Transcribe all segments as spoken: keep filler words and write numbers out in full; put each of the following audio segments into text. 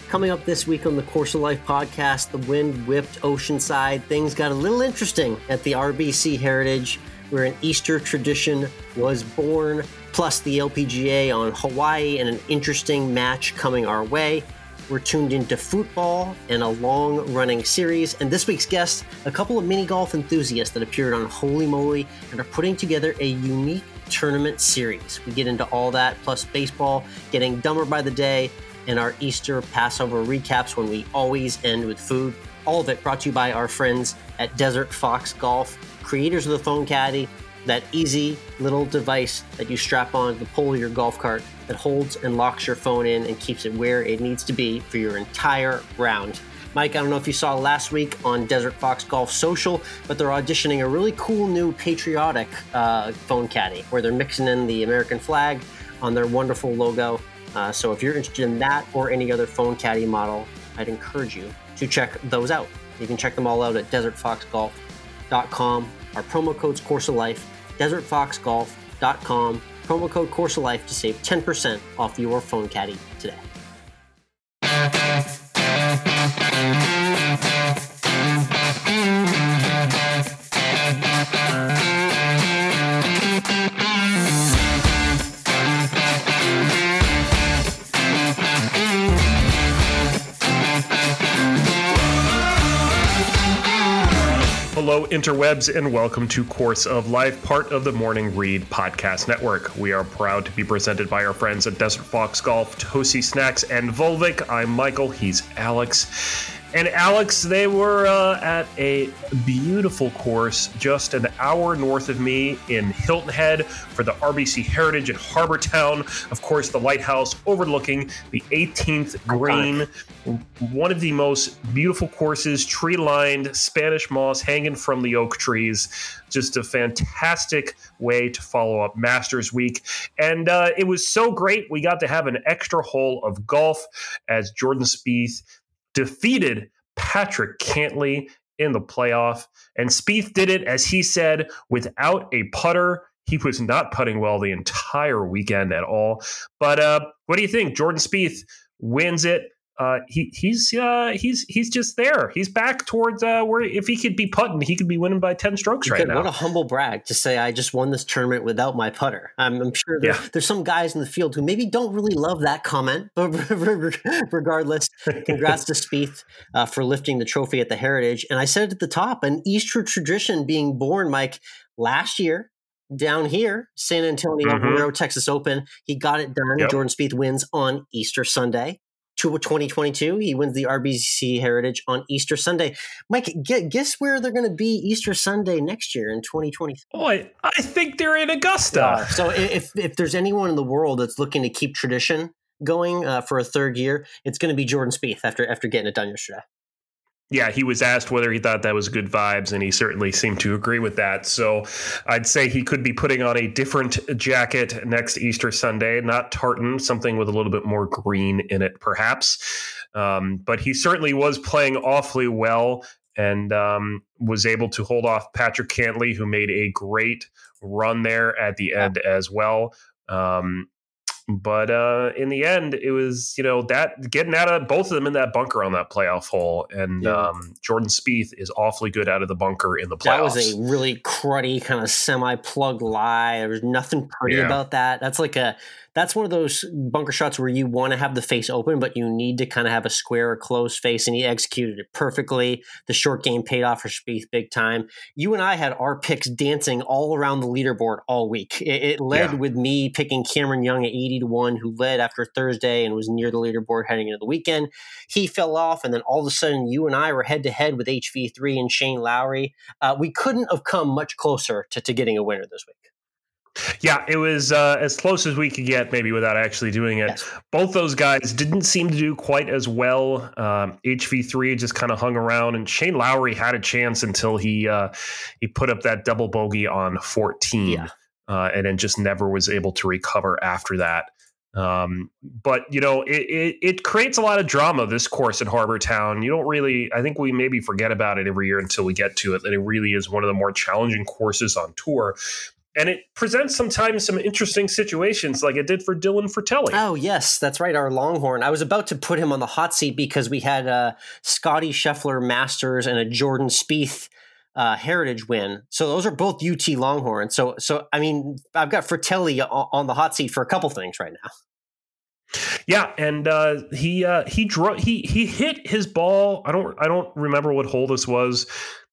Coming up this week on the Course of Life podcast, the wind whipped Oceanside. Things got a little interesting at the R B C Heritage, where an Easter tradition was born, plus the L P G A on Hawaii and an interesting match coming our way. We're tuned into football and a long-running series. And this week's guest, a couple of mini golf enthusiasts that appeared on Holy Moly and are putting together a unique tournament series. We get into all that, plus baseball, getting dumber by the day, and our Easter Passover recaps when we always end with food. All of it brought to you by our friends at Desert Fox Golf, creators of the Phone Caddy, that easy little device that you strap on the pole of your golf cart that holds and locks your phone in and keeps it where it needs to be for your entire round. Mike, I don't know if you saw last week on Desert Fox Golf Social, but they're auditioning a really cool new patriotic uh, phone caddy where they're mixing in the American flag on their wonderful logo. Uh, so if you're interested in that or any other phone caddy model, I'd encourage you to check those out. You can check them all out at desert fox golf dot com. Our promo code's Course of Life, desert fox golf dot com. Promo code Course of Life to save ten percent off your phone caddy today. Hello, interwebs, and welcome to Course of Life, part of the Morning Read Podcast Network. We are proud to be presented by our friends at Desert Fox Golf, Tosi Snacks, and Volvic. I'm Michael. He's Alex. And Alex, they were uh, at a beautiful course just an hour north of me in Hilton Head for the R B C Heritage in Harbour Town. Of course, the lighthouse overlooking the eighteenth green. One of the most beautiful courses, tree-lined, Spanish moss hanging from the oak trees. Just a fantastic way to follow up Masters Week. And uh, it was so great, we got to have an extra hole of golf as Jordan Spieth defeated Patrick Cantlay in the playoff. And Spieth did it, as he said, without a putter. He was not putting well the entire weekend at all. But uh, what do you think? Jordan Spieth wins it. Uh, he he's uh, he's he's just there. He's back towards uh, where if he could be putting, he could be winning by ten strokes right Good. now. What a humble brag to say I just won this tournament without my putter. I'm, I'm sure there, yeah. there's some guys in the field who maybe don't really love that comment, but regardless, congrats to Spieth uh, for lifting the trophy at the Heritage. And I said at the top, an Easter tradition being born, Mike, last year. Down here, San Antonio, mm-hmm. Texas Open, he got it done. Yep. Jordan Spieth wins on Easter Sunday. To twenty twenty-two, he wins the R B C Heritage on Easter Sunday. Mike, guess where they're going to be Easter Sunday next year in twenty twenty-three? Oh, I, I think they're in Augusta. Uh, so if if there's anyone in the world that's looking to keep tradition going uh, for a third year, it's going to be Jordan Spieth after after getting it done yesterday. Yeah, he was asked whether he thought that was good vibes, and he certainly seemed to agree with that. So I'd say he could be putting on a different jacket next Easter Sunday, not tartan, something with a little bit more green in it, perhaps. Um, but he certainly was playing awfully well and um, was able to hold off Patrick Cantlay, who made a great run there at the end as well. Um But uh, in the end, it was, you know, that getting out of both of them in that bunker on that playoff hole. And yeah. um, Jordan Spieth is awfully good out of the bunker in the playoffs. That was a really cruddy kind of semi-plug lie. There was nothing pretty yeah. about that. That's like a that's one of those bunker shots where you want to have the face open, but you need to kind of have a square or closed face, and he executed it perfectly. The short game paid off for Spieth big time. You and I had our picks dancing all around the leaderboard all week. It, it led yeah. with me picking Cameron Young at eighty to one, who led after Thursday and was near the leaderboard heading into the weekend. He fell off, and then all of a sudden, you and I were head-to-head with H V three and Shane Lowry. Uh, we couldn't have come much closer to, to getting a winner this week. Yeah, it was uh, as close as we could get, maybe without actually doing it. Yes. Both those guys didn't seem to do quite as well. Um, H V three just kind of hung around, and Shane Lowry had a chance until he uh, he put up that double bogey on fourteen, yeah. uh, and then just never was able to recover after that. Um, but, you know, it, it, it creates a lot of drama, this course at Harbour Town. You don't really, I think we maybe forget about it every year until we get to it, that it really is one of the more challenging courses on tour. and it presents sometimes some interesting situations like it did for Dylan Fratelli. Oh, yes, that's right, our Longhorn. I was about to put him on the hot seat because we had a Scotty Scheffler Masters and a Jordan Spieth uh, Heritage win. So those are both U T Longhorns. So, so I mean, I've got Fratelli on, on the hot seat for a couple things right now. Yeah, and uh, he uh, he drew he he hit his ball. I don't I don't remember what hole this was.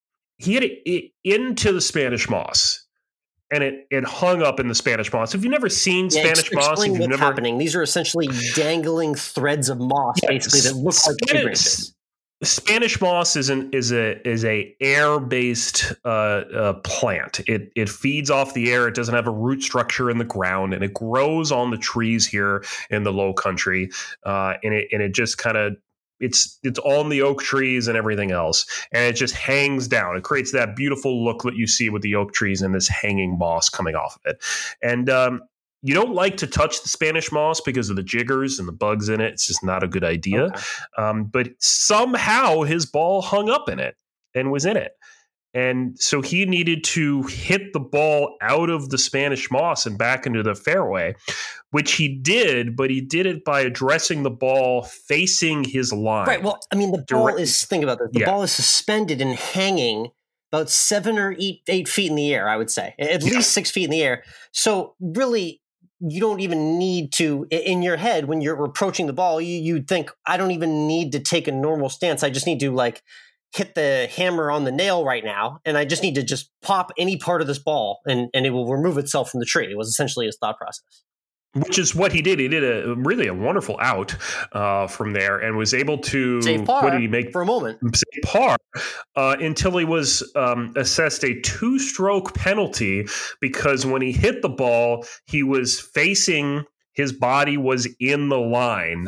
He hit it, it into the Spanish moss. And it, it hung up in the Spanish moss. If you've never seen yeah, Spanish explain moss, if what's you've never happening. These are essentially dangling threads of moss, yeah, basically that look like tree branches. Spanish moss is an is a is a air based uh, uh, plant. It it feeds off the air. It doesn't have a root structure in the ground, and it grows on the trees here in the Low Country. Uh, and it and it just kind of. It's it's on the oak trees and everything else, and it just hangs down. It creates that beautiful look that you see with the oak trees and this hanging moss coming off of it. And um, you don't like to touch the Spanish moss because of the jiggers and the bugs in it. It's just not a good idea. Okay. Um, but somehow his ball hung up in it and was in it. And so he needed to hit the ball out of the Spanish moss and back into the fairway, which he did, but he did it by addressing the ball facing his line. Right. Well, I mean, the ball Direct- is, think about this, the yeah. ball is suspended and hanging about seven or eight, eight feet in the air, I would say, at yeah. least six feet in the air. So really, you don't even need to, in your head, when you're approaching the ball, you you think, I don't even need to take a normal stance. I just need to like, hit the hammer on the nail right now, and I just need to just pop any part of this ball, and, and it will remove itself from the tree. It was essentially his thought process. Which is what he did. He did a really a wonderful out uh, from there, and was able to save par. What did he make for a moment? Save par uh, until he was um, assessed a two-stroke penalty because when he hit the ball, he was facing his body was in the line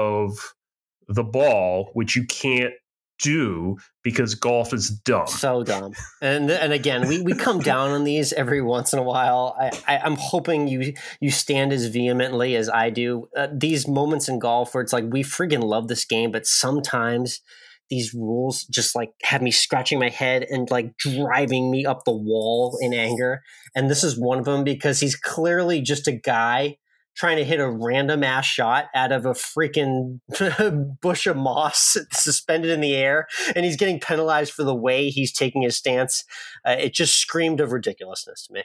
of the ball, which you can't do because golf is dumb. So dumb. And and again, we, we come down on these every once in a while. I, I, I'm hoping you you stand as vehemently as I do. Uh, these moments in golf where it's like, we friggin' love this game, but sometimes these rules just like have me scratching my head and like driving me up the wall in anger. And this is one of them because he's clearly just a guy trying to hit a random ass shot out of a freaking bush of moss suspended in the air, and he's getting penalized for the way he's taking his stance. Uh, it just screamed of ridiculousness to me.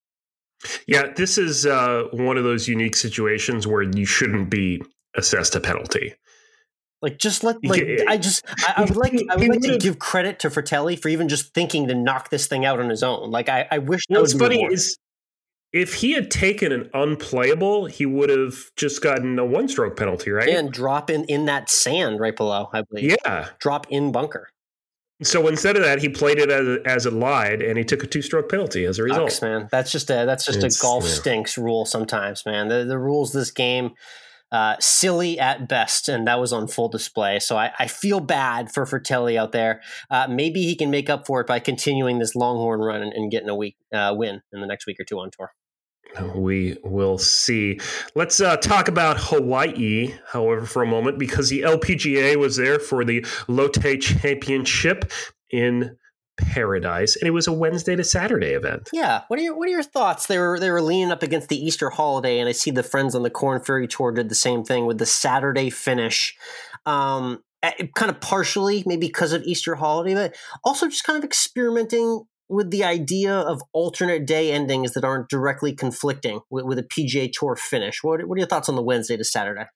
Yeah, this is uh, one of those unique situations where you shouldn't be assessed a penalty. Like, just let, like, yeah, I just, I, I would like, I would like to give credit to Fratelli for even just thinking to knock this thing out on his own. Like, I, I wish. What's funny is, if he had taken an unplayable, he would have just gotten a one-stroke penalty, right? And drop in, in that sand right below, I believe. Yeah. Drop in bunker. So instead of that, he played it as, as it lied, and he took a two-stroke penalty as a result. Sucks, man. That's just a that's just it's, a golf yeah. stinks rule sometimes, man. The the rules this game, uh, silly at best, and that was on full display. So I, I feel bad for Fratelli out there. Uh, maybe he can make up for it by continuing this Longhorn run and, and getting a week uh, win in the next week or two on tour. We will see. Let's uh, talk about Hawaii, however, for a moment, because the L P G A was there for the Lotte Championship in Paradise, and it was a Wednesday to Saturday event. Yeah, what are your what are your thoughts? They were they were leaning up against the Easter holiday, and I see the friends on the Corn Ferry Tour did the same thing with the Saturday finish. Um, kind of partially, maybe because of Easter holiday, but also just kind of experimenting with the idea of alternate day endings that aren't directly conflicting with, with a P G A Tour finish. What, what are your thoughts on the Wednesday to Saturday?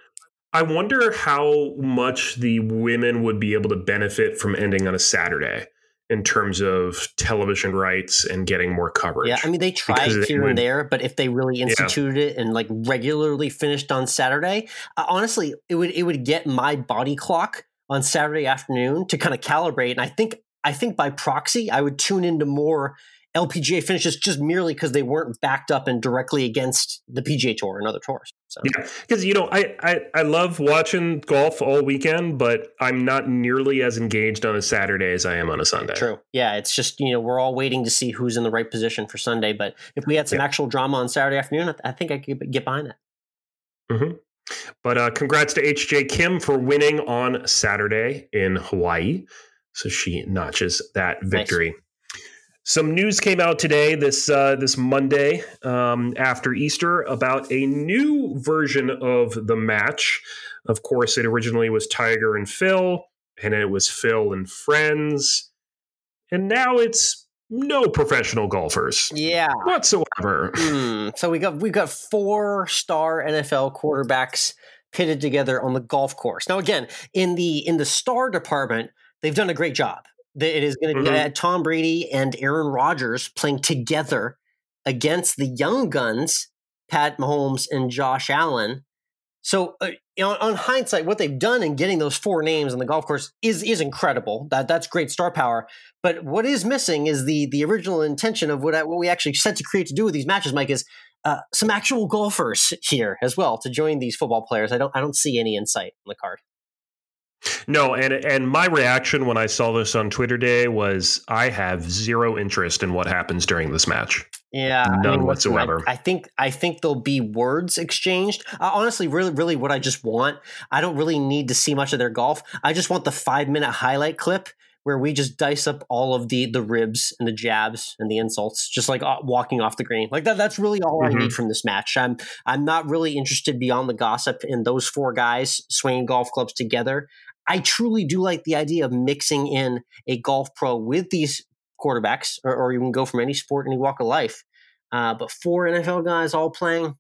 I wonder how much the women would be able to benefit from ending on a Saturday in terms of television rights and getting more coverage. Yeah, I mean, they tried because here and there, but if they really instituted yeah. it and like regularly finished on Saturday, uh, honestly, it would it would get my body clock on Saturday afternoon to kind of calibrate. And I think I think by proxy, I would tune into more L P G A finishes just merely because they weren't backed up and directly against the P G A Tour and other tours. So. Yeah, because, you know, I, I, I love watching golf all weekend, but I'm not nearly as engaged on a Saturday as I am on a Sunday. True. Yeah, it's just, you know, we're all waiting to see who's in the right position for Sunday. But if we had some yeah. actual drama on Saturday afternoon, I think I could get behind that. Mm-hmm. But uh, congrats to H J Kim for winning on Saturday in Hawaii. So she notches that victory. Nice. Some news came out today, this uh, this Monday um, after Easter, about a new version of the match. Of course, it originally was Tiger and Phil, and it was Phil and friends, and now it's no professional golfers, yeah, whatsoever. Mm. So we got we've got four star N F L quarterbacks pitted together on the golf course. Now, again, in the in the star department, they've done a great job. It is going to be mm-hmm. uh, Tom Brady and Aaron Rodgers playing together against the young guns, Pat Mahomes and Josh Allen. So, uh, you know, on hindsight, what they've done in getting those four names on the golf course is is incredible. That that's great star power. But what is missing is the the original intention of what I, what we actually set to create to do with these matches, Mike, is uh, some actual golfers here as well to join these football players. I don't I don't see any insight on the card. No, and and my reaction when I saw this on Twitter Day was I have zero interest in what happens during this match. Yeah, none I mean, whatsoever. I, I think I think there'll be words exchanged. Uh, honestly, really, really, what I just want, I don't really need to see much of their golf. I just want the five minute highlight clip where we just dice up all of the the ribs and the jabs and the insults, just like uh, walking off the green. Like that. That's really all mm-hmm. I need from this match. I'm I'm not really interested beyond the gossip in those four guys swinging golf clubs together. I truly do like the idea of mixing in a golf pro with these quarterbacks, or, or you can go from any sport, any walk of life. Uh, but four N F L guys all playing,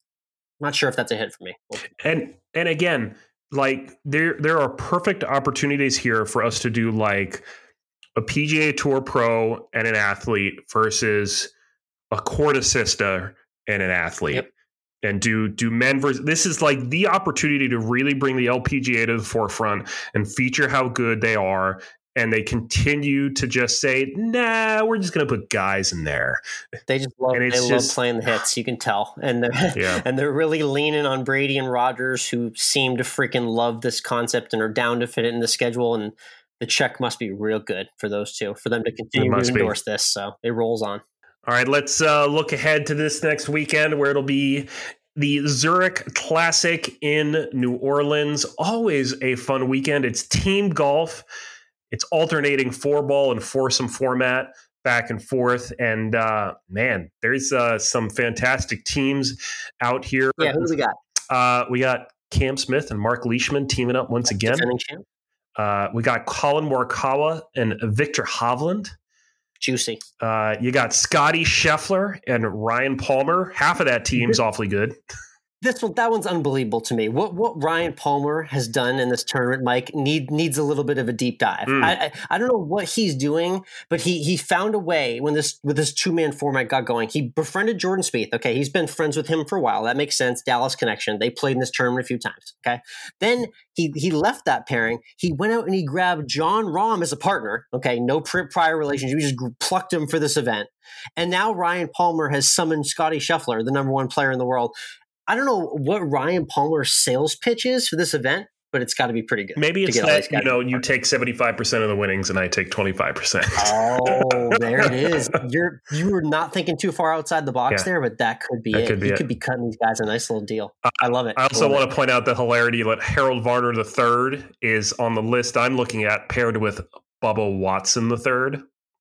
not sure if that's a hit for me. And and again, like there there are perfect opportunities here for us to do like a P G A Tour pro and an athlete versus a court assister and an athlete. Yep. And do do men versus this is like the opportunity to really bring the L P G A to the forefront and feature how good they are. And they continue to just say, nah, we're just going to put guys in there. They just love, they just, love playing the hits. You can tell. And they're, yeah. and they're really leaning on Brady and Rodgers, who seem to freaking love this concept and are down to fit it in the schedule. And the check must be real good for those two, for them to continue to endorse be. this. So it rolls on. All right, let's uh, look ahead to this next weekend where it'll be the Zurich Classic in New Orleans. Always a fun weekend. It's team golf. It's alternating four ball and foursome format back and forth. And uh, man, there's uh, some fantastic teams out here. Yeah, who do we got? Uh, we got Cam Smith and Mark Leishman teaming up once again. Defending champ. Uh, we got Colin Morikawa and Victor Hovland. Juicy. Uh, you got Scotty Scheffler and Ryan Palmer. Half of that team's awfully good. This one, that one's unbelievable to me. What what Ryan Palmer has done in this tournament, Mike, need needs a little bit of a deep dive. Mm. I, I I don't know what he's doing, but he he found a way when this with this two man format got going. He befriended Jordan Spieth. Okay, he's been friends with him for a while. That makes sense. Dallas connection. They played in this tournament a few times. Okay, then he he left that pairing. He went out and he grabbed John Rahm as a partner. Okay, no prior relationship. He just plucked him for this event, and now Ryan Palmer has summoned Scotty Scheffler, the number one player in the world. I don't know what Ryan Palmer's sales pitch is for this event, but it's got to be pretty good. Maybe it's that, you know, you take seventy-five percent of the winnings and I take twenty-five percent. Oh, there it is. You're, you were not thinking too far outside the box yeah. there, but that could be that it. Could be you it. could be cutting these guys a nice little deal. Uh, I love it. I also I want it. to point out the hilarity that Harold Varner the third is on the list I'm looking at paired with Bubba Watson the third.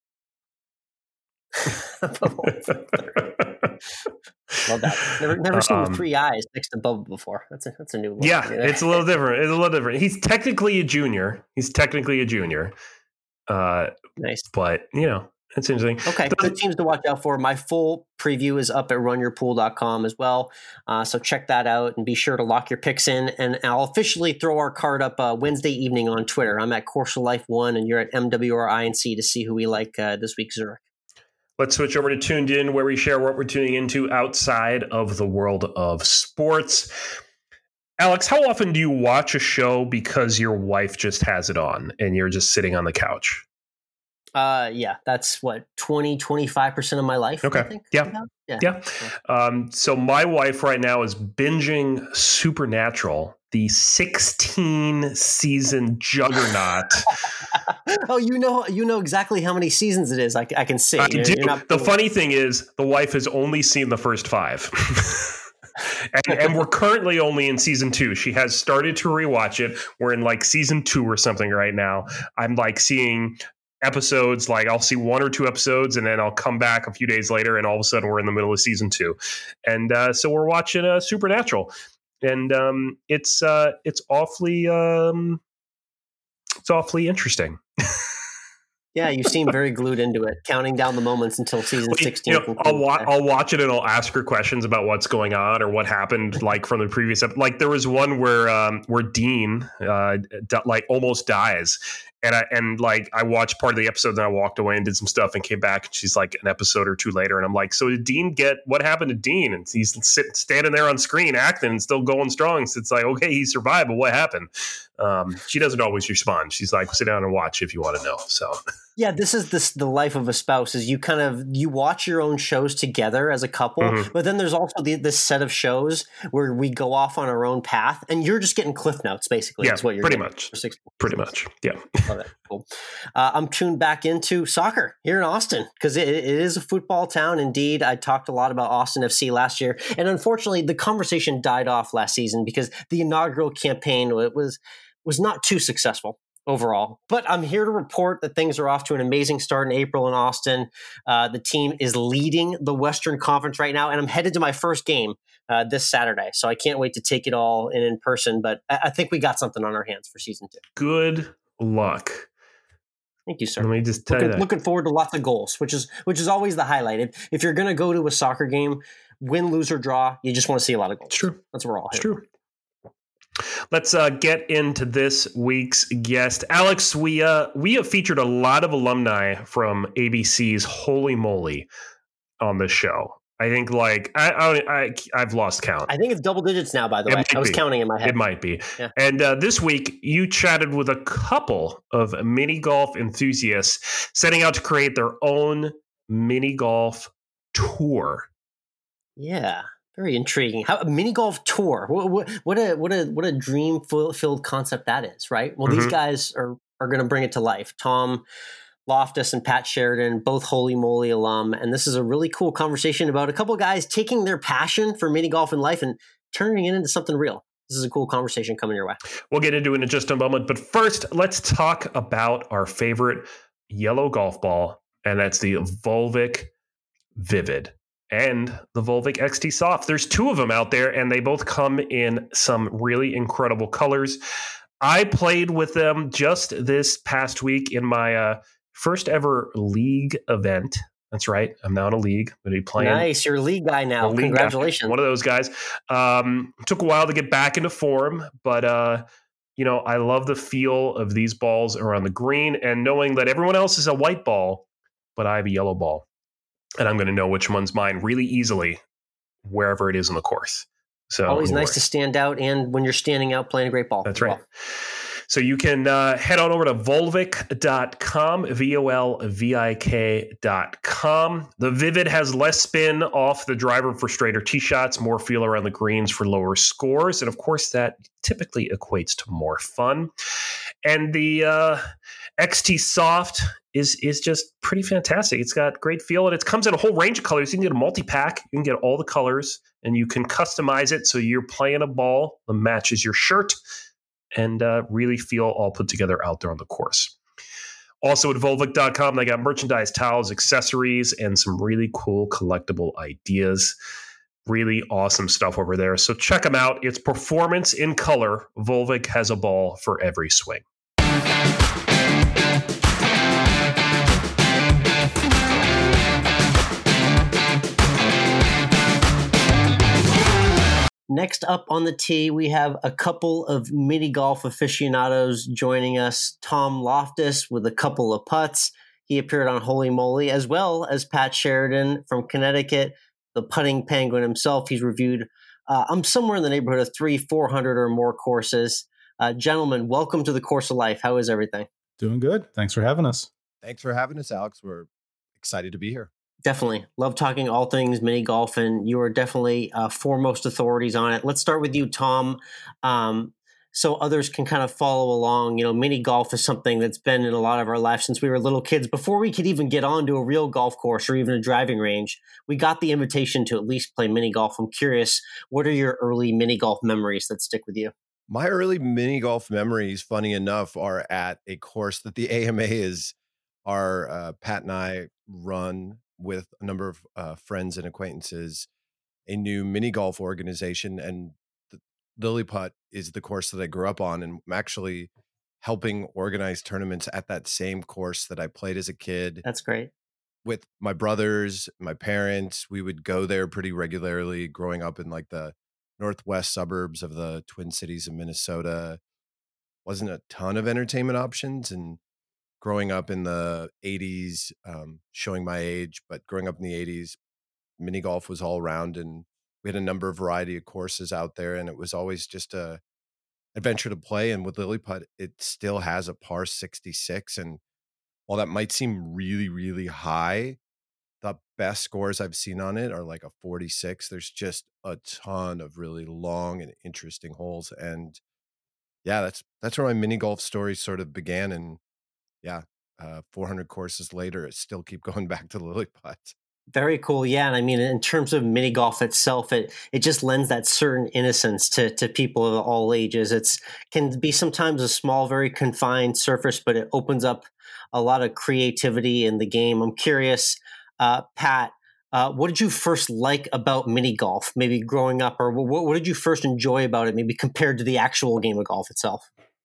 Love that. Never, never seen um, three eyes next to Bubba before. That's a that's a new one. Yeah, it's a little different. It's a little different. He's technically a junior. He's technically a junior. Uh, nice, but you know, it's interesting. Okay, the, good teams to watch out for. My full preview is up at run your pool dot com as well. Uh, so check that out and be sure to lock your picks in. And I'll officially throw our card up uh, Wednesday evening on Twitter. I'm at Course of Life One, and you're at M W R I N C to see who we like uh, this week, Zurich. Let's switch over to Tuned In, where we share what we're tuning into outside of the world of sports. Alex, how often do you watch a show because your wife just has it on and you're just sitting on the couch? Uh, yeah, that's what, twenty, twenty-five percent of my life. Okay. I think, yeah. Yeah. yeah. Um, so my wife right now is binging Supernatural, the sixteen season juggernaut. Oh, you know, you know exactly how many seasons it is. I, I can see. I do. Not- the funny thing is the wife has only seen the first five. and, and we're currently only in season two. She has started to rewatch it. We're in like season two or something right now. I'm like seeing episodes. Like I'll see one or two episodes, and then I'll come back a few days later, and all of a sudden we're in the middle of season two, and uh, so we're watching uh, Supernatural, and um, it's uh, it's awfully um, it's awfully interesting. Yeah, you seem very glued into it, counting down the moments until season sixteen. You know, I'll, wa- I'll watch it and I'll ask her questions about what's going on or what happened, like from the previous episode. Like there was one where um, where Dean uh, d- like almost dies, and I and like I watched part of the episode, then I walked away and did some stuff and came back. And she's like an episode or two later, and I'm like, so did Dean get what happened to Dean? And he's sit, standing there on screen acting and still going strong. So it's like, okay, he survived, but what happened? Um, she doesn't always respond. She's like, sit down and watch if you want to know. So. Yeah, this is this the life of a spouse is you kind of you watch your own shows together as a couple, mm-hmm. but then there's also the, this set of shows where we go off on our own path, and you're just getting cliff notes basically. Yeah, is what you're pretty getting much. For six pretty much, yeah. Love it. Cool. Uh, I'm tuned back into soccer here in Austin because it, it is a football town. Indeed, I talked a lot about Austin F C last year, and unfortunately, the conversation died off last season because the inaugural campaign was was not too successful overall. But I'm here to report that things are off to an amazing start in April in Austin. Uh, the team is leading the Western Conference right now, and I'm headed to my first game uh, this Saturday. So I can't wait to take it all in in person, but I, I think we got something on our hands for season two. Good luck. Thank you, sir. Let me just tell looking, you that. Looking forward to lots of goals, which is which is always the highlight. If, if you're going to go to a soccer game, win, lose, or draw, you just want to see a lot of goals. It's true. That's what we're all It's here. true. Let's uh, get into this week's guest. Alex, we uh, we have featured a lot of alumni from A B C's Holy Moly on this show. I think like I, I, I I've lost count. I think it's double digits now, by the It way. I was be. counting in my head. It might be. Yeah. And uh, this week, you chatted with a couple of mini golf enthusiasts setting out to create their own mini golf tour. Yeah. Very intriguing. How a mini golf tour? What, what, what a what a what a dream filled concept that is, right? Well, mm-hmm. these guys are are going to bring it to life. Tom Loftus and Pat Sheridan, both Holy Moly alum, and this is a really cool conversation about a couple of guys taking their passion for mini golf in life and turning it into something real. This is a cool conversation coming your way. We'll get into it in just a moment, but first, let's talk about our favorite yellow golf ball, and that's the Volvic Vivid. And the Volvic X T Soft. There's two of them out there, and they both come in some really incredible colors. I played with them just this past week in my uh, first ever league event. That's right. I'm now in a league. I'm going to be playing. Nice. You're a league guy now. League Congratulations. Guy. One of those guys. Um, took a while to get back into form, but uh, you know, I love the feel of these balls around the green and knowing that everyone else is a white ball, but I have a yellow ball. And I'm going to know which one's mine really easily, wherever it is in the course. So always nice to stand out, and when you're standing out, playing a great ball. That's right. Well. So you can uh, head on over to volvic dot com, V O L V I K dot com. The Vivid has less spin off the driver for straighter tee shots, more feel around the greens for lower scores, and of course that typically equates to more fun. And the uh, X T Soft is is just pretty fantastic. It's got great feel, and it comes in a whole range of colors. You can get a multi-pack. You can get all the colors, and you can customize it so you're playing a ball that matches your shirt and uh, really feel all put together out there on the course. Also at volvic dot com, they got merchandise, towels, accessories, and some really cool collectible ideas. Really awesome stuff over there. So check them out. It's performance in color. Volvic has a ball for every swing. Next up on the tee, we have a couple of mini golf aficionados joining us. Tom Loftus with a couple of putts. He appeared on Holy Moly, as well as Pat Sheridan from Connecticut, the putting penguin himself. He's reviewed uh, I'm somewhere in the neighborhood of three, four hundred or more courses. Uh, gentlemen, welcome to the Course of Life. How is everything? Doing good. Thanks for having us. Thanks for having us, Alex. We're excited to be here. Definitely. Love talking all things mini golf, and you are definitely uh, foremost authorities on it. Let's start with you, Tom. Um, so others can kind of follow along. You know, mini golf is something that's been in a lot of our lives since we were little kids. Before we could even get onto a real golf course or even a driving range, we got the invitation to at least play mini golf. I'm curious, what are your early mini golf memories that stick with you? My early mini golf memories, funny enough, are at a course that the A M A is our uh, Pat and I run with a number of uh, friends and acquaintances a new mini golf organization, and the Lily Putt is the course that I grew up on, and I'm actually helping organize tournaments at that same course that I played as a kid That's great. with my brothers, my parents. We would go there pretty regularly growing up in like the northwest suburbs of the Twin Cities of Minnesota. Wasn't a ton of entertainment options, and growing up in the eighties, um, showing my age, but growing up in the eighties, mini golf was all around, and we had a number of variety of courses out there, and it was always just a adventure to play. And with Lily Putt, it still has a par sixty-six, and while that might seem really, really high, the best scores I've seen on it are like a forty-six. There's just a ton of really long and interesting holes, and yeah, that's that's where my mini golf story sort of began. And yeah, uh, four hundred courses later, it still keep going back to Lily Putt. Very cool. Yeah. And I mean, in terms of mini golf itself, it it just lends that certain innocence to to people of all ages. It's can be sometimes a small, very confined surface, but it opens up a lot of creativity in the game. I'm curious, uh, Pat, uh, what did you first like about mini golf, maybe growing up, or what, what did you first enjoy about it, maybe compared to the actual game of golf itself?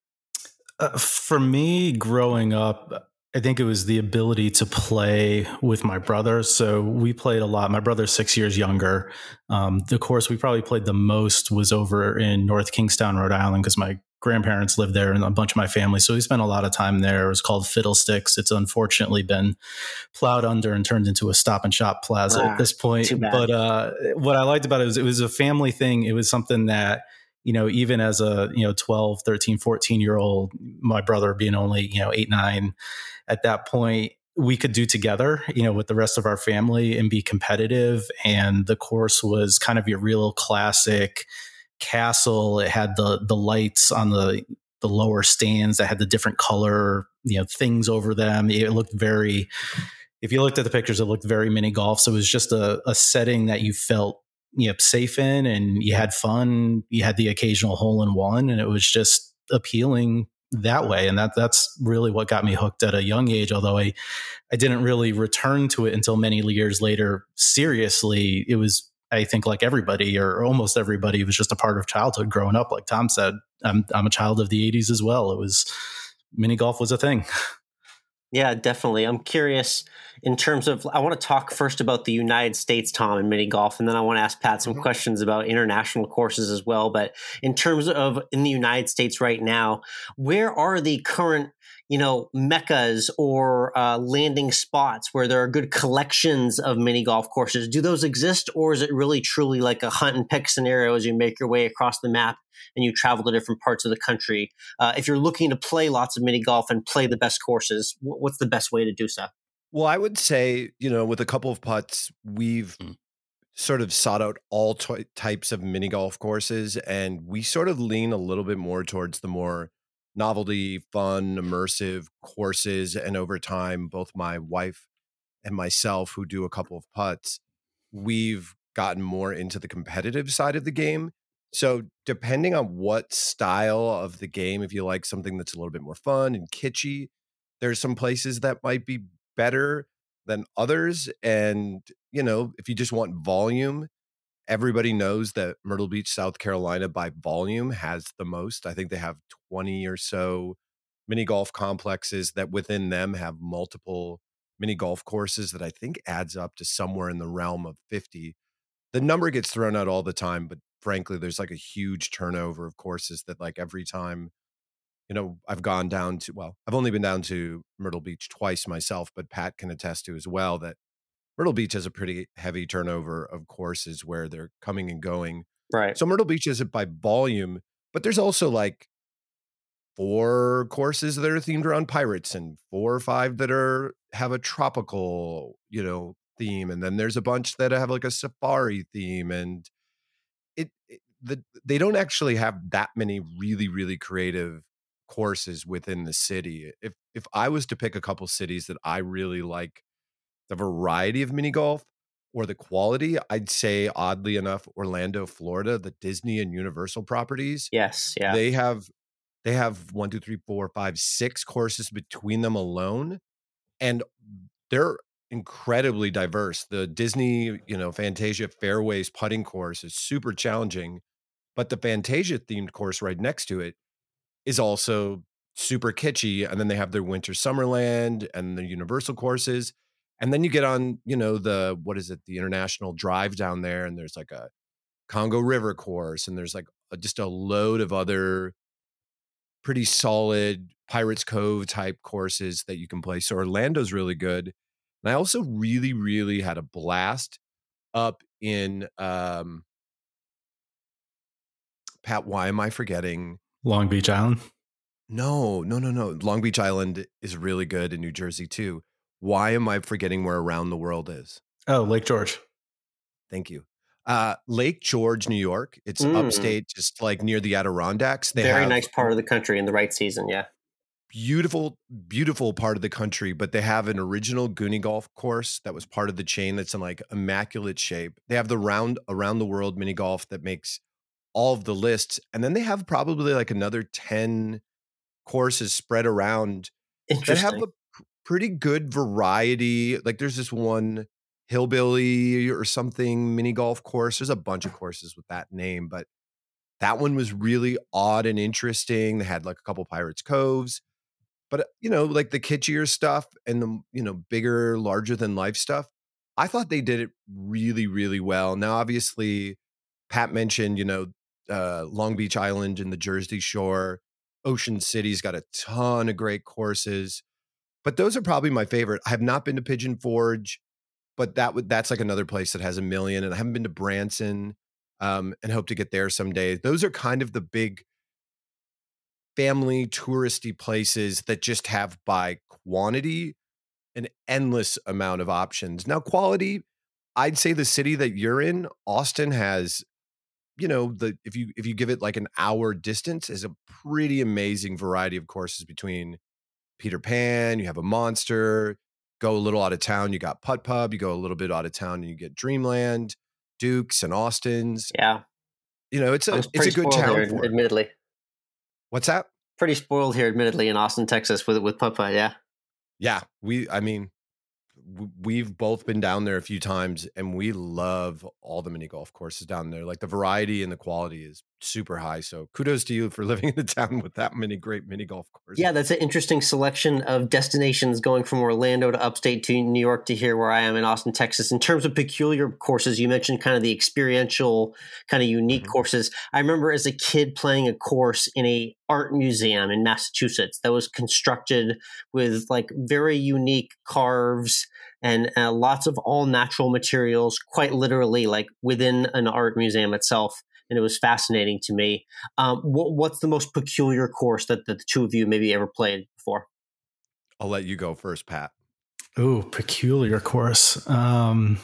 Uh, for me, growing up, I think it was the ability to play with my brother. So we played a lot. My brother's six years younger. Um, the course we probably played the most was over in North Kingstown, Rhode Island, because my grandparents lived there and a bunch of my family. So we spent a lot of time there. It was called Fiddlesticks. It's unfortunately been plowed under and turned into a Stop and Shop plaza Ah, at this point. too bad. But uh, what I liked about it was it was a family thing. It was something that, you know, even as a, you know, twelve, thirteen, fourteen year old, my brother being only, you know, eight, nine at that point, we could do together, you know, with the rest of our family and be competitive. And the course was kind of your real classic castle. It had the the lights on the the lower stands that had the different color, you know, things over them. It looked very, if you looked at the pictures, it looked very mini golf. So it was just a, a setting that you felt, you know, safe in, and you had fun. You had the occasional hole in one, and it was just appealing that way. And that that's really what got me hooked at a young age. Although I, I didn't really return to it until many years later. Seriously, it was, I think, like everybody or almost everybody, it was just a part of childhood growing up. Like Tom said, I'm I'm a child of the eighties as well. It was, mini golf was a thing. Yeah, definitely. I'm curious in terms of, I want to talk first about the United States, Tom, and mini golf, and then I want to ask Pat some Mhm. questions about international courses as well. But in terms of in the United States right now, where are the current, you know, meccas or uh, landing spots where there are good collections of mini golf courses? Do those exist, or is it really truly like a hunt and pick scenario as you make your way across the map and you travel to different parts of the country? Uh, if you're looking to play lots of mini golf and play the best courses, wh- what's the best way to do so? Well, I would say, you know, with a couple of putts, we've Mm. sort of sought out all ty- types of mini golf courses, and we sort of lean a little bit more towards the more novelty, fun, immersive courses. And over time, both my wife and myself, who do a couple of putts, we've gotten more into the competitive side of the game. So, depending on what style of the game, if you like something that's a little bit more fun and kitschy, there's some places that might be better than others. And, you know, if you just want volume, everybody knows that Myrtle Beach, South Carolina, by volume has the most. I think they have twenty or so mini golf complexes that within them have multiple mini golf courses that I think adds up to somewhere in the realm of fifty. The number gets thrown out all the time, but frankly, there's like a huge turnover of courses that, like, every time, you know, I've gone down to, well, I've only been down to Myrtle Beach twice myself, but Pat can attest to as well that Myrtle Beach has a pretty heavy turnover of courses where they're coming and going. Right. So Myrtle Beach isn't by volume, but there's also like four courses that are themed around pirates and four or five that are have a tropical, you know, theme, and then there's a bunch that have like a safari theme, and it, it the they don't actually have that many really really creative courses within the city. If if I was to pick a couple cities that I really like the variety of mini golf or the quality, I'd say oddly enough, Orlando, Florida, the Disney and Universal properties, Yes. Yeah. they have they have one, two, three, four, five, six courses between them alone. and they're incredibly diverse. The Disney, you know, Fantasia Fairways putting course is super challenging, but the Fantasia themed course right next to it is also super kitschy. And then they have their Winter Summerland and the Universal courses. And then you get on, you know, the, what is it, the International Drive down there, and there's like a Congo River course, and there's like a, just a load of other pretty solid Pirates Cove type courses that you can play. So Orlando's really good. And I also really, really had a blast up in um Pat, why am I forgetting? Long Beach Island. No, no, no, no. Long Beach Island is really good in New Jersey too. Why am I forgetting where Around the World is? Oh, Lake George. Thank you. Uh, Lake George, New York. It's Mm. upstate, just like near the Adirondacks. They Very have nice part of the country in the right season. Yeah. beautiful, beautiful part of the country, but they have an original Goonie golf course that was part of the chain that's in like immaculate shape. They have the round around the world mini golf that makes all of the lists. And then they have probably like another ten courses spread around that have Interesting. a pr- pretty good variety. Like there's this one Hillbilly or something mini golf course. There's a bunch of courses with that name, but that one was really odd and interesting. They had like a couple Pirates Coves, but you know, like the kitschier stuff and the, you know, bigger, larger than life stuff. I thought they did it really, really well. Now, obviously, Pat mentioned, you know, uh, Long Beach Island and the Jersey Shore. Ocean City's got a ton of great courses, but those are probably my favorite. I have not been to Pigeon Forge, but that would that's like another place that has a million. And I haven't been to Branson, um, and hope to get there someday. Those are kind of the big family touristy places that just have by quantity an endless amount of options. Now, quality, I'd say the city that you're in, Austin, has, you know, the if you if you give it like an hour distance, is a pretty amazing variety of courses between Peter Pan, you have a Monster, go a little out of town, you got Putt Pub, you go a little bit out of town and you get Dreamland, Dukes and Austins. Yeah. You know, it's I'm a it's pretty a good spoiled town here, for it. admittedly. What's that? Pretty spoiled here, admittedly, in Austin, Texas, with with Papa. Yeah. Yeah, we I mean, w- we've both been down there a few times and we love all the mini golf courses down there. Like the variety and the quality is super high. So kudos to you for living in a town with that many great mini golf courses. Yeah, that's an interesting selection of destinations going from Orlando to upstate to New York to here where I am in Austin, Texas. In terms of peculiar courses, you mentioned kind of the experiential, kind of unique Mhm. courses. I remember as a kid playing a course in a art museum in Massachusetts that was constructed with like very unique carves and uh, lots of all natural materials, quite literally like within an art museum itself. And it was fascinating to me. Um, what, what's the most peculiar course that, that the two of you maybe ever played before? I'll let you go first, Pat. Ooh, peculiar course. Um,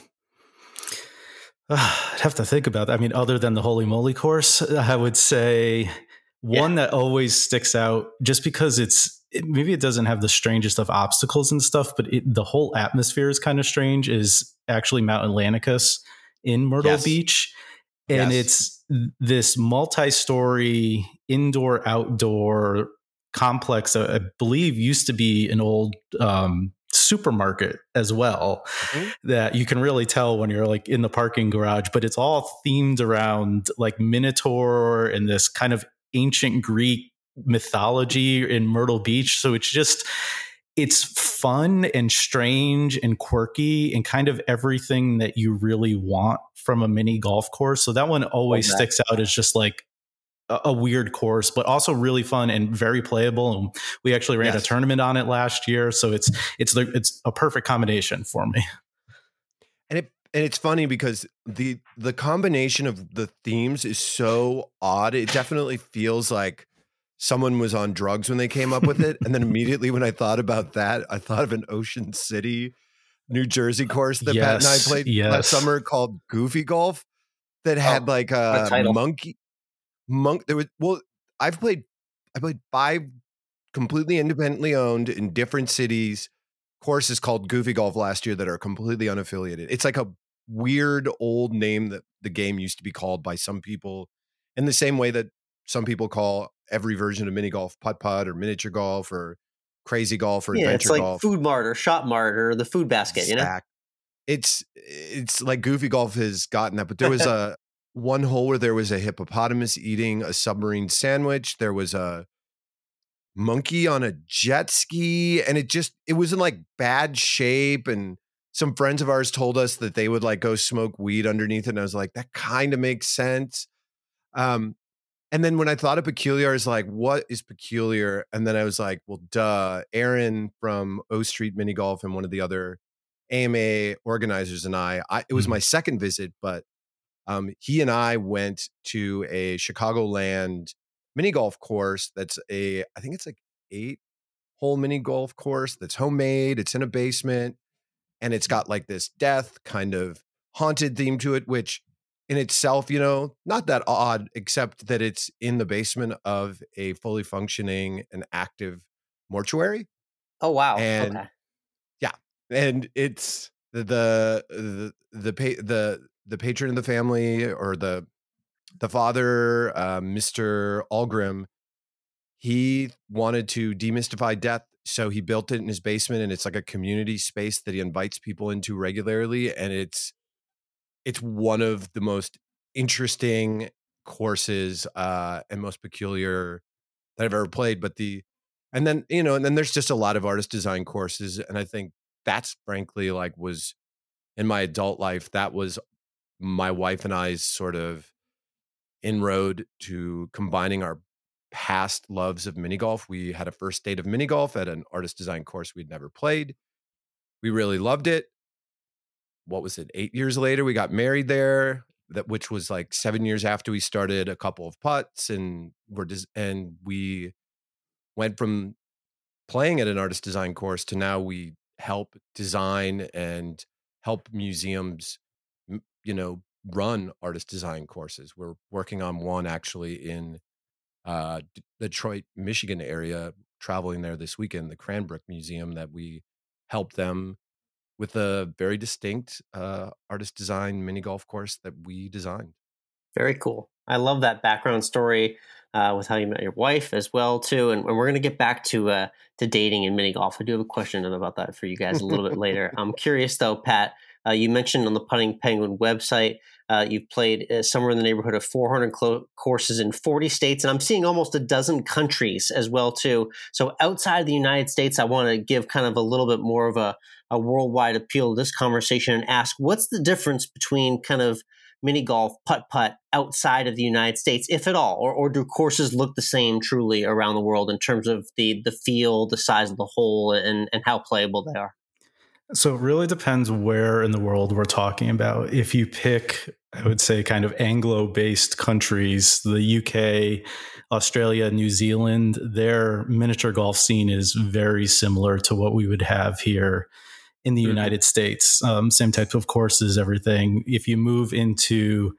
uh, I'd have to think about that. I mean, other than the Holy Moly course, I would say one Yeah. that always sticks out just because it's, it, maybe it doesn't have the strangest of obstacles and stuff, but it, the whole atmosphere is kind of strange, is actually Mount Atlanticus in Myrtle Yes. Beach. And Yes. it's this multi-story indoor outdoor complex that I believe used to be an old um, supermarket as well, Mhm. that you can really tell when you're like in the parking garage, but it's all themed around like Minotaur and this kind of ancient Greek mythology in Myrtle Beach. So it's just, it's fun and strange and quirky and kind of everything that you really want from a mini golf course. So that one always Love that. sticks out as just like a, a weird course, but also really fun and very playable. And we actually ran Yes. a tournament on it last year. So it's, it's, the, it's a perfect combination for me. And it and it's funny because the the combination of the themes is so odd. It definitely feels like someone was on drugs when they came up with it. And then immediately when I thought about that, I thought of an Ocean City, New Jersey course that Pat and I Yes, played yes. last summer called Goofy Golf that had Oh, like what a a title. monkey monk. There was well, I've played I played five completely independently owned in different cities courses called Goofy Golf last year that are completely unaffiliated. It's like a weird old name that the game used to be called by some people, in the same way that some people call every version of mini golf putt putt or miniature golf or crazy golf or Yeah, adventure it's like golf. Food Mart or Shop Mart or the Food Basket, you know? Exact- It's it's like Goofy Golf has gotten that, but there was a one hole where there was a hippopotamus eating a submarine sandwich. There was a monkey on a jet ski, and it just it was in like bad shape. And some friends of ours told us that they would like go smoke weed underneath it, and I was like, that kind of makes sense. Um, and then when I thought of peculiar, I was like, what is peculiar? And then I was like, well, duh, Aaron from O Street Mini Golf and one of the other A M A organizers and I, I it was Mhm. my second visit, but um, he and I went to a Chicagoland mini golf course. That's a, I think it's like eight hole mini golf course that's homemade. It's in a basement, and it's got like this death kind of haunted theme to it, which in itself, you know, not that odd, except that it's in the basement of a fully functioning and active mortuary. Oh, wow. And Okay. yeah, and it's the the the pa- the the patron of the family, or the the father, uh, Mister Algrim. He wanted to demystify death, so he built it in his basement, and it's like a community space that he invites people into regularly, and it's it's one of the most interesting courses uh, and most peculiar that I've ever played. But the and then you know, and then there's just a lot of artist design courses, and I think that's frankly like was in my adult life, that was my wife and I's sort of inroad to combining our past loves of mini golf. We had a first date of mini golf at an artist design course we'd never played. We really loved it. What was it? Eight years later, we got married there. That which was like seven years after we started a couple of putts, and we're des- and we went from playing at an artist design course to now we help design and help museums, m- you know, run artist design courses. We're working on one actually in uh, D- Detroit, Michigan area, traveling there this weekend, the Cranbrook Museum, that we help them with a very distinct uh, artist design mini golf course that we designed. Very cool. I love that background story uh, with how you met your wife as well too. And, and we're going to get back to uh, to dating and mini golf. I do have a question about that for you guys a little bit later. I'm curious though, Pat. Uh, you mentioned on the Putting Penguin website uh, you've played uh, somewhere in the neighborhood of four hundred clo- courses in forty states, and I'm seeing almost a dozen countries as well too. So outside the United States, I want to give kind of a little bit more of a, a worldwide appeal to this conversation and ask, what's the difference between kind of mini golf, putt putt outside of the United States, if at all, or, or do courses look the same truly around the world in terms of the the feel, the size of the hole, and and how playable they are? So it really depends where in the world we're talking about. If you pick, I would say, kind of Anglo-based countries, the U K, Australia, New Zealand, their miniature golf scene is very similar to what we would have here in the mm-hmm. United States. Um, same type of courses, everything. If you move into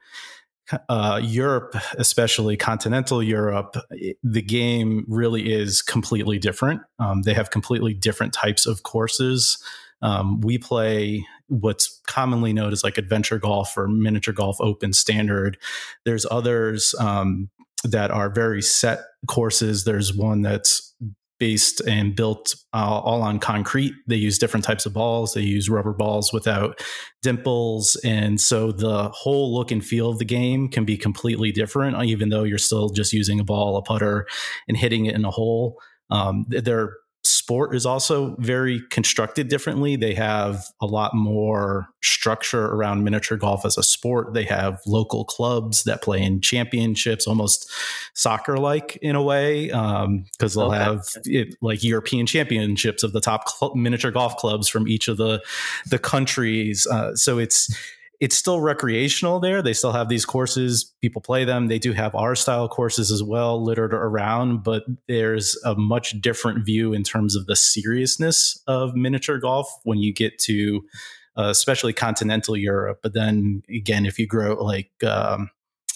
uh, Europe, especially continental Europe, the game really is completely different. Um, they have completely different types of courses. Um, we play what's commonly known as like adventure golf or miniature golf open standard. There's others um, that are very set courses. There's one that's based and built uh, all on concrete. They use different types of balls. They use rubber balls without dimples. And so the whole look and feel of the game can be completely different, even though you're still just using a ball, a putter, and hitting it in a hole. Um, they're Sport is also very constructed differently. They have a lot more structure around miniature golf as a sport. They have local clubs that play in championships, almost soccer-like in a way, because um, they'll okay. have it, like European championships of the top cl- miniature golf clubs from each of the the countries. Uh, so it's It's still recreational there. They still have these courses. People play them. They do have our style courses as well littered around, but there's a much different view in terms of the seriousness of miniature golf when you get to uh, especially continental Europe. But then again, if you grow like um,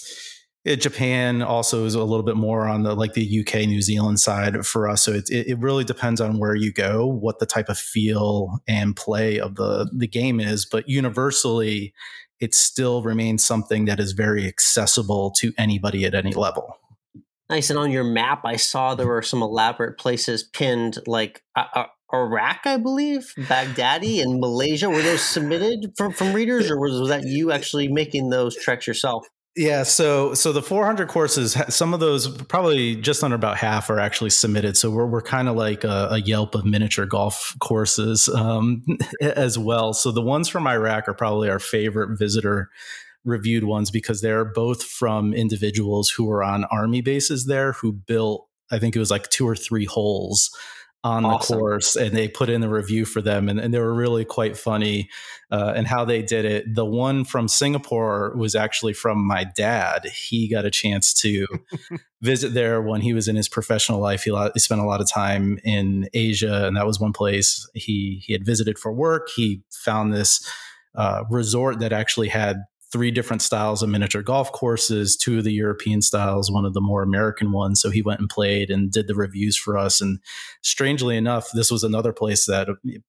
Japan also is a little bit more on the like the U K, New Zealand side for us. So it, it really depends on where you go, what the type of feel and play of the, the game is. But universally, it still remains something that is very accessible to anybody at any level. Nice. And on your map, I saw there were some elaborate places pinned, like uh, uh, Iraq, I believe, Baghdadi, and Malaysia. Were those submitted from, from readers, or was, was that you actually making those treks yourself? Yeah, so so the four hundred courses, some of those, probably just under about half, are actually submitted. So we're we're kind of like a, a Yelp of miniature golf courses um, as well. So the ones from Iraq are probably our favorite visitor reviewed ones, because they're both from individuals who were on army bases there, who built, I think it was like two or three holes on Awesome. the course, and they put in a review for them, and, and they were really quite funny uh, and how they did it. The one from Singapore was actually from my dad. He got a chance to visit there when he was in his professional life. He, he spent a lot of time in Asia, and that was one place he he had visited for work. He found this uh, resort that actually had three different styles of miniature golf courses, two of the European styles, one of the more American ones. So he went and played and did the reviews for us. And strangely enough, this was another place that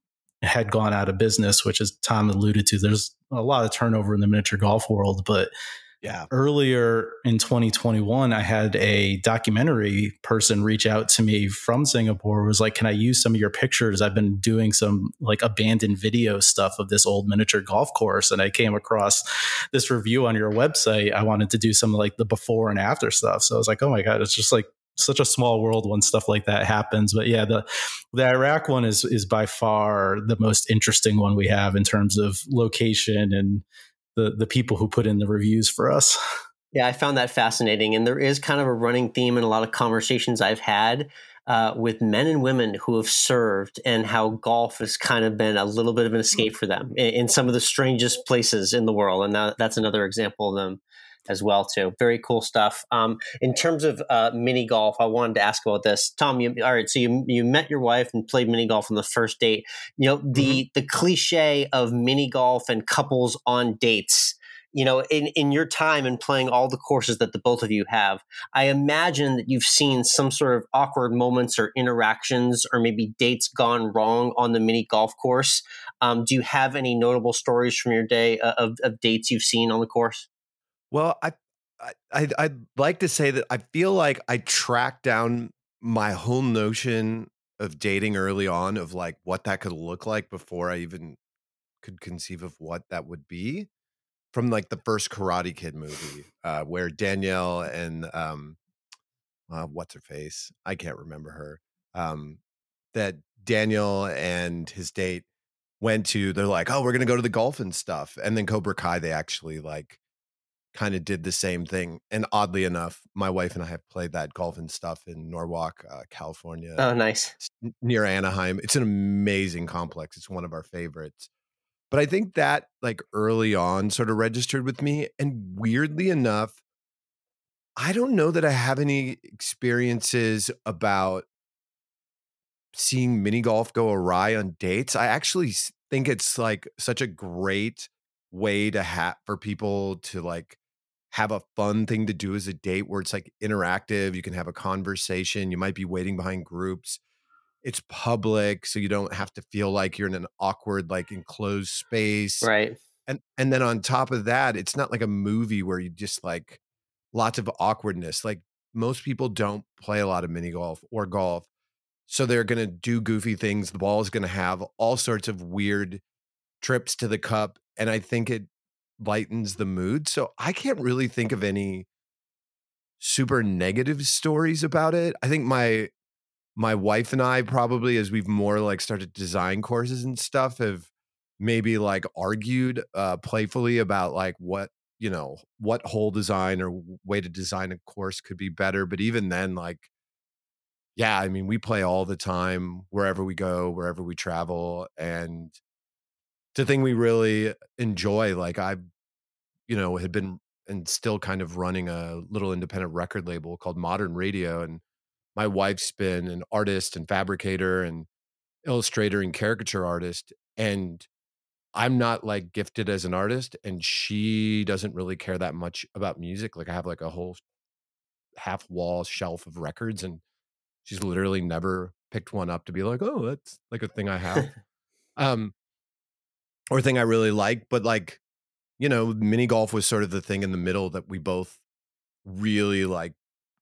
had gone out of business, which, as Tom alluded to, there's a lot of turnover in the miniature golf world. But yeah, earlier in twenty twenty-one, I had a documentary person reach out to me from Singapore. It was like, can I use some of your pictures? I've been doing some like abandoned video stuff of this old miniature golf course, and I came across this review on your website. I wanted to do some like the before and after stuff. So I was like, oh my God, it's just like such a small world when stuff like that happens. But yeah, the the Iraq one is is by far the most interesting one we have in terms of location and the the people who put in the reviews for us. Yeah, I found that fascinating. And there is kind of a running theme in a lot of conversations I've had uh, with men and women who have served, and how golf has kind of been a little bit of an escape for them in, in some of the strangest places in the world. And that, that's another example of them as well, too. Very cool stuff. Um, in terms of uh, mini golf, I wanted to ask about this. Tom, you, all right, so you you met your wife and played mini golf on the first date. You know, the mm-hmm. the cliche of mini golf and couples on dates, you know, in, in your time and playing all the courses that the both of you have, I imagine that you've seen some sort of awkward moments or interactions, or maybe dates gone wrong on the mini golf course. Um, do you have any notable stories from your day of, of dates you've seen on the course? Well, I, I, I'd like to say that I feel like I tracked down my whole notion of dating early on, of like what that could look like before I even could conceive of what that would be, from like the first Karate Kid movie, uh, where Danielle and um, uh, what's her face? I can't remember her. Um, that Daniel and his date went to. They're like, oh, we're gonna go to the golf and stuff, and then Cobra Kai, they actually like kind of did the same thing. And oddly enough, my wife and I have played that golf and stuff in Norwalk, uh, California. Oh, nice. It's near Anaheim. It's an amazing complex. It's one of our favorites. But I think that like early on sort of registered with me. And weirdly enough, I don't know that I have any experiences about seeing mini golf go awry on dates. I actually think it's like such a great way to have for people to like have a fun thing to do as a date, where it's like interactive. You can have a conversation. You might be waiting behind groups. It's public, so you don't have to feel like you're in an awkward, like enclosed space. Right. And and then on top of that, it's not like a movie where you just like lots of awkwardness. Like most people don't play a lot of mini golf or golf. So they're going to do goofy things. The ball is going to have all sorts of weird trips to the cup. And I think it lightens the mood. So I can't really think of any super negative stories about it. I think my my wife and I probably, as we've more like started design courses and stuff, have maybe like argued uh, playfully about like what, you know, what hole design or way to design a course could be better. But even then, like, yeah, I mean, we play all the time, wherever we go, wherever we travel. And it's a thing we really enjoy. Like I've, you know, had been and still kind of running a little independent record label called Modern Radio. And my wife's been an artist and fabricator and illustrator and caricature artist. And I'm not like gifted as an artist, and she doesn't really care that much about music. Like I have like a whole half wall shelf of records, and she's literally never picked one up to be like, oh, that's like a thing I have. um, or a thing I really like. But like, you know, mini golf was sort of the thing in the middle that we both really like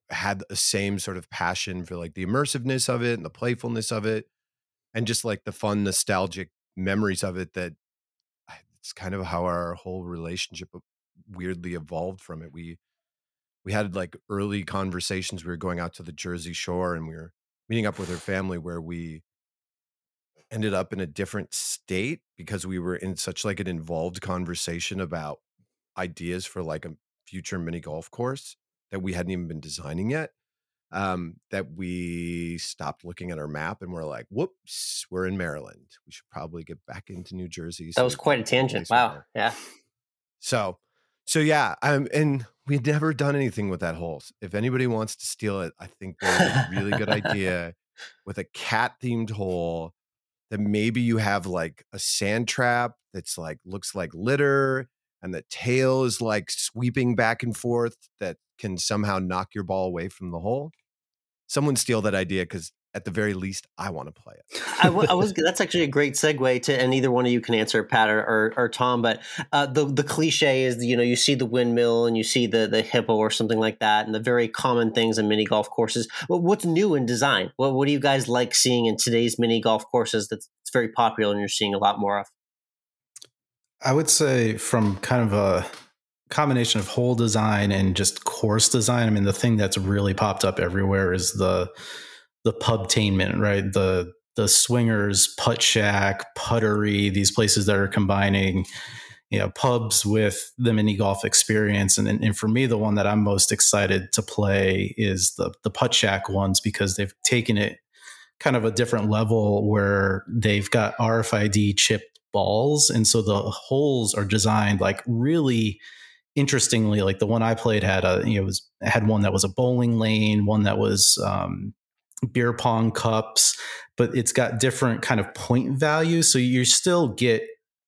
had the same sort of passion for like the immersiveness of it and the playfulness of it, and just like the fun, nostalgic memories of it. That it's kind of how our whole relationship weirdly evolved from it. We we had like early conversations. We were going out to the Jersey Shore and we were meeting up with her family, where we ended up in a different state because we were in such like an involved conversation about ideas for like a future mini golf course that we hadn't even been designing yet. Um, that we stopped looking at our map and we're like, whoops, we're in Maryland. We should probably get back into New Jersey. That was quite a tangent. Wow. Yeah. So, so yeah, um, and we'd never done anything with that hole. If anybody wants to steal it, I think there's a really good idea with a cat themed hole that maybe you have like a sand trap that's like, looks like litter, and the tail is like sweeping back and forth that can somehow knock your ball away from the hole. Someone steal that idea, because at the very least, I want to play it. I, w- I was. That's actually a great segue to, and either one of you can answer, Pat or, or, or Tom. But uh, the the cliche is, you know, you see the windmill and you see the the hippo or something like that, and the very common things in mini golf courses. Well, what's new in design? What what do you guys like seeing in today's mini golf courses that's very popular and you're seeing a lot more of? I would say from kind of a combination of hole design and just course design. I mean, the thing that's really popped up everywhere is the the pubtainment, right? The the swingers, putt shack, puttery, these places that are combining, you know, pubs with the mini golf experience. And, and for me, the one that I'm most excited to play is the the putt shack ones, because they've taken it kind of a different level where they've got R F I D chipped balls. And so the holes are designed like really interestingly. Like the one I played had a, you know, was had one that was a bowling lane, one that was um, beer pong cups, but it's got different kind of point values. So you still get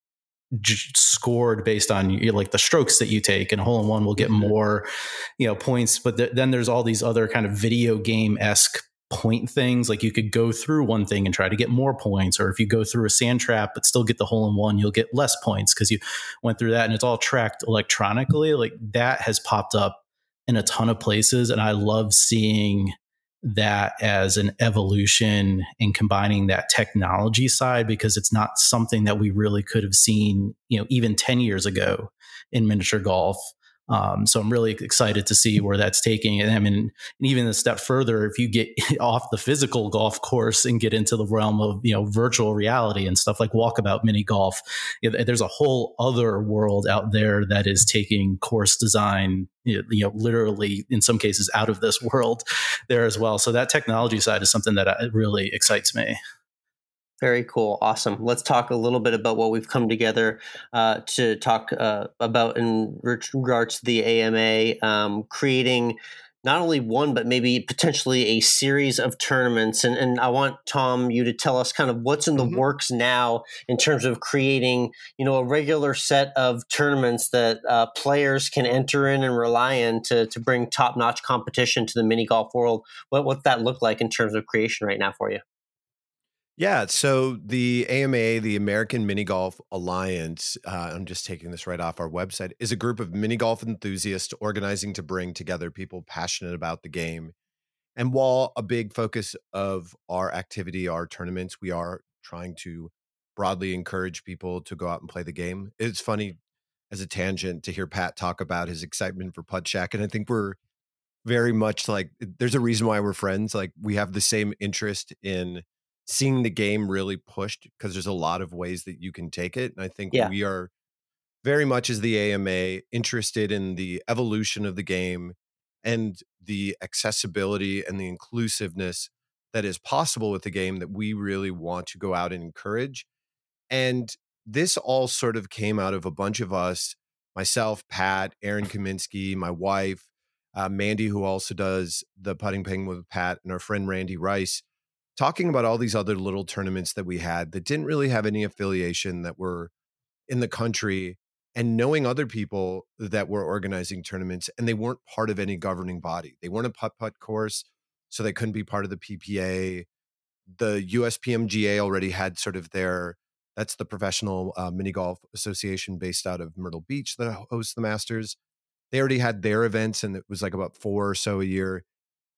j- scored based on, you know, like the strokes that you take, and hole in one will get more, you know, points. But th- then there's all these other kind of video game-esque point things. Like you could go through one thing and try to get more points, or if you go through a sand trap but still get the hole in one, you'll get less points because you went through that, and it's all tracked electronically. Like that has popped up in a ton of places, and I love seeing that as an evolution in combining that technology side, because it's not something that we really could have seen, you know, even ten years ago in miniature golf. Um, so I'm really excited to see where that's taking it. I mean, and even a step further, if you get off the physical golf course and get into the realm of, you know, virtual reality and stuff like Walkabout Mini Golf, you know, there's a whole other world out there that is taking course design, you know, literally in some cases out of this world there as well. So that technology side is something that really excites me. Very cool. Awesome. Let's talk a little bit about what we've come together uh, to talk uh, about in regards to the A M A, um, creating not only one, but maybe potentially a series of tournaments. And, and I want, Tom, you to tell us kind of what's in the mm-hmm. works now in terms of creating, you know, a regular set of tournaments that uh, players can enter in and rely on to, to bring top-notch competition to the mini golf world. What what's that look like in terms of creation right now for you? Yeah, so the A M A, the American Mini Golf Alliance, uh, I'm just taking this right off our website, is a group of mini golf enthusiasts organizing to bring together people passionate about the game. And while a big focus of our activity are tournaments, we are trying to broadly encourage people to go out and play the game. It's funny, as a tangent, to hear Pat talk about his excitement for Putt Shack, and I think we're very much like, there's a reason why we're friends. Like we have the same interest in seeing the game really pushed, because there's a lot of ways that you can take it. And I think yeah. we are very much, as the A M A, interested in the evolution of the game and the accessibility and the inclusiveness that is possible with the game that we really want to go out and encourage. And this all sort of came out of a bunch of us, myself, Pat, Aaron Kaminsky, my wife, uh, Mandy, who also does the Putting Penguin with Pat, and our friend Randy Rice, talking about all these other little tournaments that we had that didn't really have any affiliation, that were in the country, and knowing other people that were organizing tournaments, and they weren't part of any governing body. They weren't a putt-putt course, so they couldn't be part of the P P A. The U S P M G A already had sort of their, that's the Professional uh, Mini Golf Association based out of Myrtle Beach that hosts the Masters. They already had their events, and it was like about four or so a year.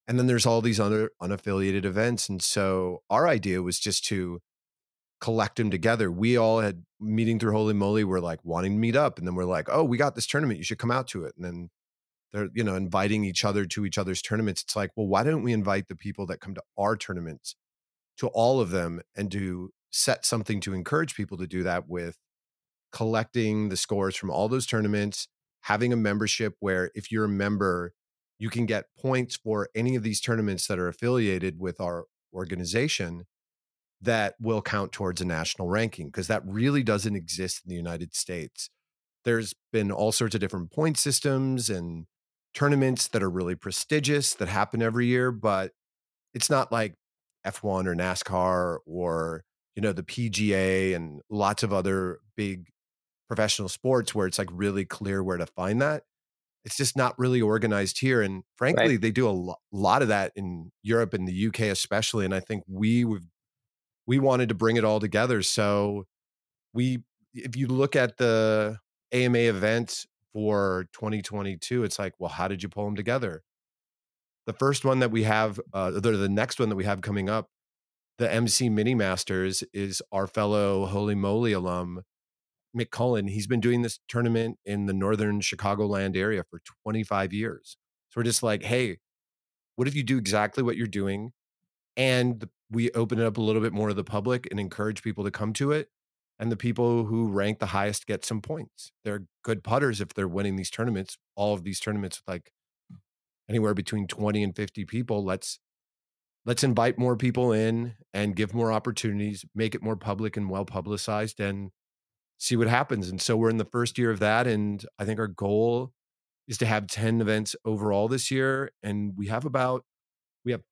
And then there's all these other unaffiliated events. And so our idea was just to collect them together. We all had meeting through Holy Moly. We're like wanting to meet up. And then we're like, oh, we got this tournament. You should come out to it. And then they're, you know, inviting each other to each other's tournaments. It's like, well, why don't we invite the people that come to our tournaments to all of them and to set something to encourage people to do that with collecting the scores from all those tournaments, having a membership where if you're a member, you can get points for any of these tournaments that are affiliated with our organization that will count towards a national ranking, because that really doesn't exist in the United States. There's been all sorts of different point systems and tournaments that are really prestigious that happen every year, but it's not like F one or NASCAR or, you know, the P G A and lots of other big professional sports where it's like really clear where to find that. It's just not really organized here. And frankly, right. they do a lo- lot of that in Europe and the U K especially. And I think we would, we wanted to bring it all together. So we, if you look at the A M A event for twenty twenty-two, it's like, well, how did you pull them together? The first one that we have, uh, the, the next one that we have coming up, the M C Mini Masters, is our fellow Holy Moly alum, Mick Cullen. He's been doing this tournament in the northern Chicagoland area for twenty-five years. So we're just like, hey, what if you do exactly what you're doing? And we open it up a little bit more to the public and encourage people to come to it. And the people who rank the highest get some points. They're good putters if they're winning these tournaments. All of these tournaments with like anywhere between twenty and fifty people. Let's let's invite more people in and give more opportunities, make it more public and well publicized, and see what happens. And so we're in the first year of that. And I think our goal is to have ten events overall this year. And we have about, we have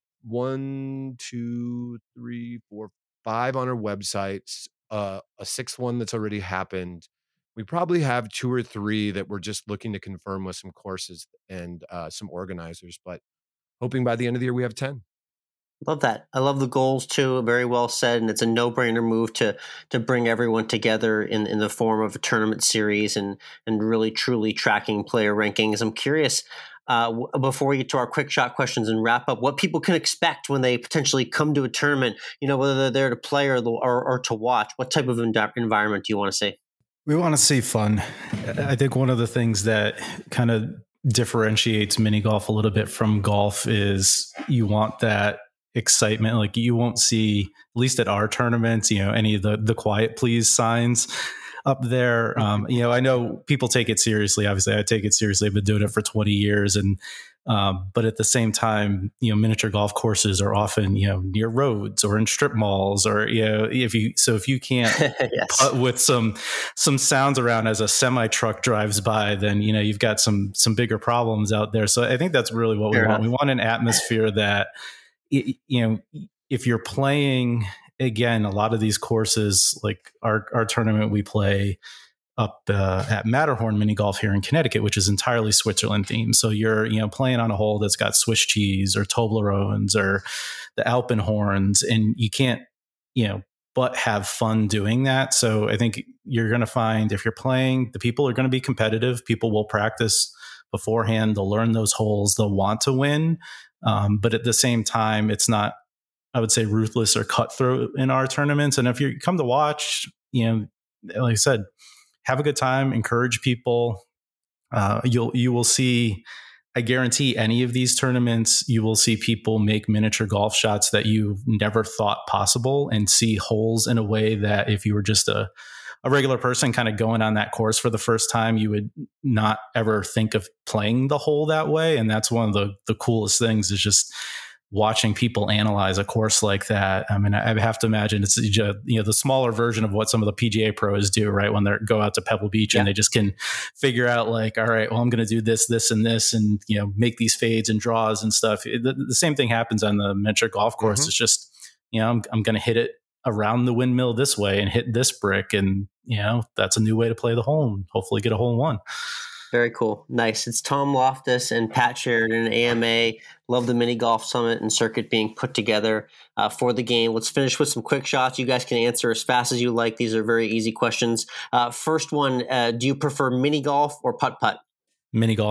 one, two, three, four, five on our websites, uh, a sixth one that's already happened. We probably have two or three that we're just looking to confirm with some courses and uh, some organizers, but hoping by the end of the year we have ten. Love that. I love the goals too. Very well said. And it's a no-brainer move to to bring everyone together in, in the form of a tournament series and and really truly tracking player rankings. I'm curious, uh, w- before we get to our quick shot questions and wrap up, what people can expect when they potentially come to a tournament, you know, whether they're there to play or, or, or to watch. What type of env- environment do you want to see? We want to see fun. I think one of the things that kind of differentiates mini golf a little bit from golf is you want that excitement. Like you won't see, at least at our tournaments, you know, any of the the quiet please signs up there. Um, you know, I know people take it seriously. Obviously, I take it seriously. I've been doing it for twenty years, and um, but at the same time, you know, miniature golf courses are often, you know, near roads or in strip malls, or you know, if you so if you can't yes. put with some some sounds around as a semi truck drives by, then you know you've got some some bigger problems out there. So I think that's really what Fair we want. Enough. We want an atmosphere that, you know, if you're playing, again, a lot of these courses, like our, our tournament we play up uh, at Matterhorn Mini Golf here in Connecticut, which is entirely Switzerland themed. So you're, you know, playing on a hole that's got Swiss cheese or Toblerones or the Alpenhorns, and you can't, you know, but have fun doing that. So I think you're going to find if you're playing, the people are going to be competitive. People will practice beforehand. They'll learn those holes. They'll want to win. Um, but at the same time, it's not, I would say, ruthless or cutthroat in our tournaments. And if you come to watch, you know, like I said, have a good time, encourage people. Uh, you'll, you will see, I guarantee any of these tournaments, you will see people make miniature golf shots that you never thought possible and see holes in a way that if you were just a, a regular person kind of going on that course for the first time, you would not ever think of playing the hole that way. And that's one of the, the coolest things is just watching people analyze a course like that. I mean, I have to imagine it's, you know, the smaller version of what some of the P G A pros do, right? When they go out to Pebble Beach yeah. and they just can figure out like, all right, well, I'm going to do this, this, and this, and, you know, make these fades and draws and stuff. The, the same thing happens on the miniature golf course. Mm-hmm. It's just, you know, I'm, I'm going to hit it around the windmill this way and hit this brick. And, you know, that's a new way to play the hole and hopefully get a hole in one. Very cool. Nice. It's Tom Loftus and Pat Sheridan, A M A. Love the mini golf summit and circuit being put together uh, for the game. Let's finish with some quick shots. You guys can answer as fast as you like. These are very easy questions. Uh, first one, uh, do you prefer mini golf or putt-putt? Mini golf.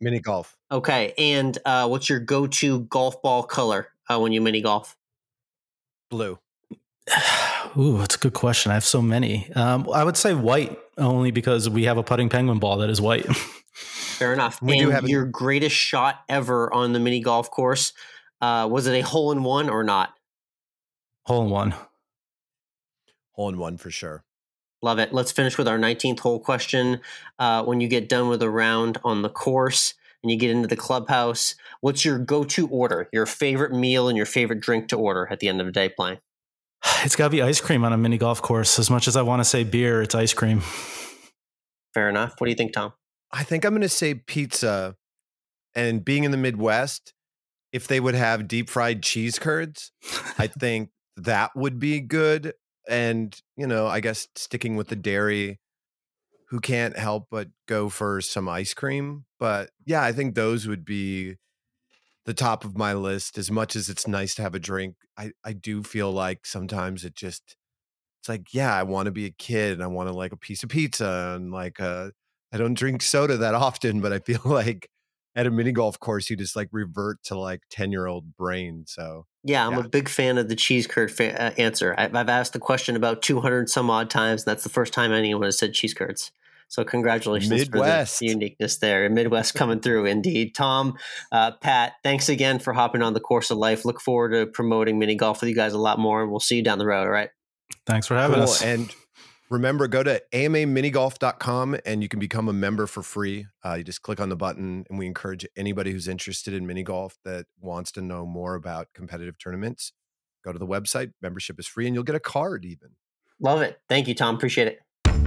Mini golf. Okay. And uh, what's your go-to golf ball color uh, when you mini golf? Blue. Ooh, that's a good question. I have so many. Um, I would say white, only because we have a putting penguin ball that is white. Fair enough. We and do have your greatest shot ever on the mini golf course, uh, was it a hole in one or not? Hole in one. Hole in one for sure. Love it. Let's finish with our nineteenth hole question. Uh, when you get done with a round on the course and you get into the clubhouse, what's your go-to order, your favorite meal and your favorite drink to order at the end of the day playing? It's got to be ice cream on a mini golf course. As much as I want to say beer, it's ice cream. Fair enough. What do you think, Tom? I think I'm going to say pizza. And being in the Midwest, if they would have deep fried cheese curds, I think that would be good. And, you know, I guess sticking with the dairy, who can't help but go for some ice cream? But yeah, I think those would be the top of my list. As much as it's nice to have a drink, I, I do feel like sometimes it just, it's like, yeah, I want to be a kid and I want to like a piece of pizza and like, uh, I don't drink soda that often, but I feel like at a mini golf course, you just like revert to like ten year old brain. So yeah, I'm yeah. a big fan of the cheese curd fa- uh, answer. I, I've asked the question about two hundred some odd times. And that's the first time anyone has said cheese curds. So congratulations Midwest. for the uniqueness there. Midwest coming through indeed. Tom, uh, Pat, thanks again for hopping on the Course of Life. Look forward to promoting mini golf with you guys a lot more, and we'll see you down the road. All right. Thanks for having cool. us. And remember, go to A M A mini golf dot com and you can become a member for free. Uh, you just click on the button, and we encourage anybody who's interested in mini golf that wants to know more about competitive tournaments, go to the website. Membership is free, and you'll get a card even. Love it. Thank you, Tom. Appreciate it.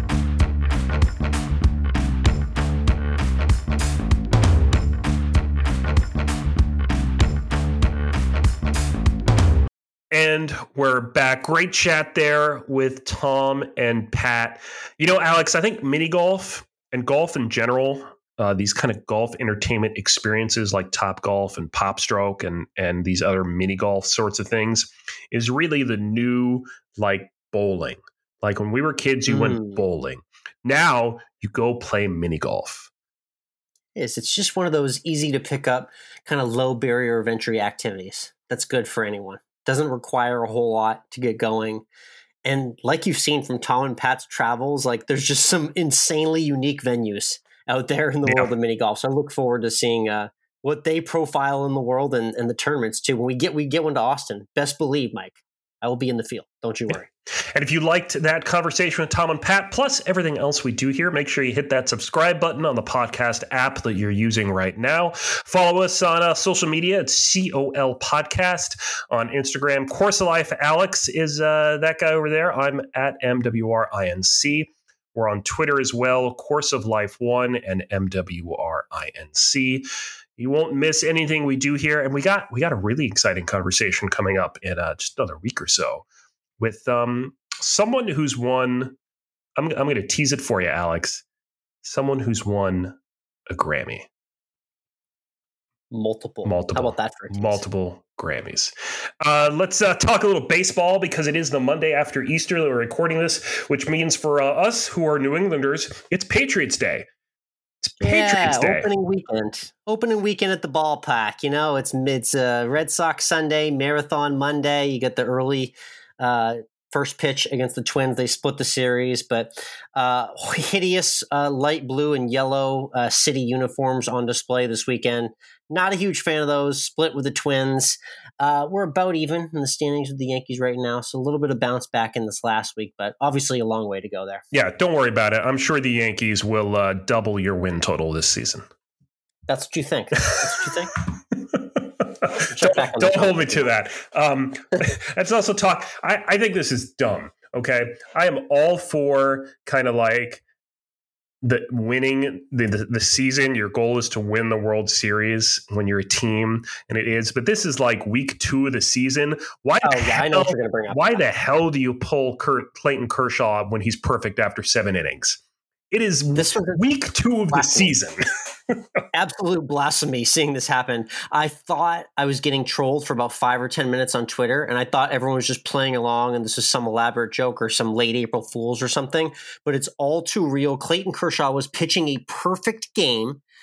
And we're back. Great chat there with Tom and Pat. You know, Alex, I think mini golf and golf in general, uh, these kind of golf entertainment experiences like Top Golf and PopStroke and and these other mini golf sorts of things is really the new like bowling. Like when we were kids, you mm. went bowling. Now you go play mini golf. Yes, it's just one of those easy to pick up, kind of low barrier of entry activities. That's good for anyone. Doesn't require a whole lot to get going. And like you've seen from Tom and Pat's travels, like there's just some insanely unique venues out there in the yeah. world of mini golf. So I look forward to seeing uh, what they profile in the world and, and the tournaments too. When we get we get one to Austin, best believe, Mike, I will be in the field. Don't you worry. And if you liked that conversation with Tom and Pat, plus everything else we do here, make sure you hit that subscribe button on the podcast app that you're using right now. Follow us on uh, social media. It's C O L Podcast on Instagram. Course of Life Alex is uh, that guy over there. I'm at M W R I N C. We're on Twitter as well, Course of Life one and M W R I N C. You won't miss anything we do here. And we got we got a really exciting conversation coming up in uh, just another week or so with um, someone who's won, I'm, I'm going to tease it for you, Alex, someone who's won a Grammy. Multiple. Multiple. How about that for a tease? Multiple Grammys. Uh, let's uh, talk a little baseball because it is the Monday after Easter that we're recording this, which means for uh, us who are New Englanders, it's Patriots Day. It's Patriots yeah, Day. Opening weekend. Opening weekend at the ballpark. You know, it's it's uh, Red Sox Sunday, Marathon Monday. You get the early uh, first pitch against the Twins. They split the series, but uh, hideous uh, light blue and yellow uh, city uniforms on display this weekend. Not a huge fan of those. Split with the Twins. Uh, we're about even in the standings with the Yankees right now, so a little bit of bounce back in this last week, but obviously a long way to go there. Yeah, don't worry about it. I'm sure the Yankees will uh, double your win total this season. That's what you think. That's what you think. don't don't hold me to that. Um, let's also talk. I, I think this is dumb. Okay, I am all for kind of like the winning the, the the season. Your goal is to win the World Series when you're a team, and it is. But this is like week two of the season. Why? Oh the yeah, hell, I know what you're going to bring up. Why the hell do you pull Kurt, Clayton Kershaw when he's perfect after seven innings? It is this week two of the season. Absolute blasphemy seeing this happen. I thought I was getting trolled for about five or ten minutes on Twitter, and I thought everyone was just playing along and this is some elaborate joke or some late April Fools or something, but it's all too real. Clayton Kershaw was pitching a perfect game